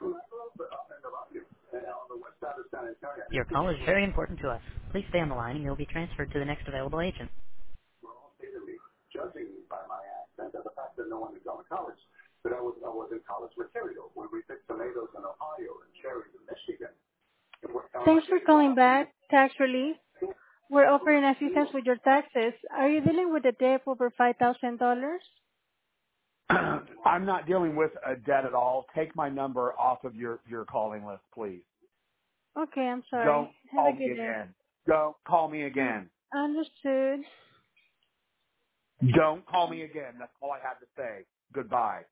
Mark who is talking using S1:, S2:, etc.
S1: Your call is very important to us. Please stay on the line and you'll be transferred to the next available agent. Thanks for calling back. Tax relief. We're offering assistance with your taxes. Are you dealing with a debt over $5,000?
S2: I'm not dealing with a debt at all. Take my number off of your calling list, please.
S1: Okay, I'm sorry.
S2: Don't
S1: Have a
S2: call me
S1: good day.
S2: again. Don't call me again.
S1: Understood.
S2: Don't call me again. That's all I have to say. Goodbye.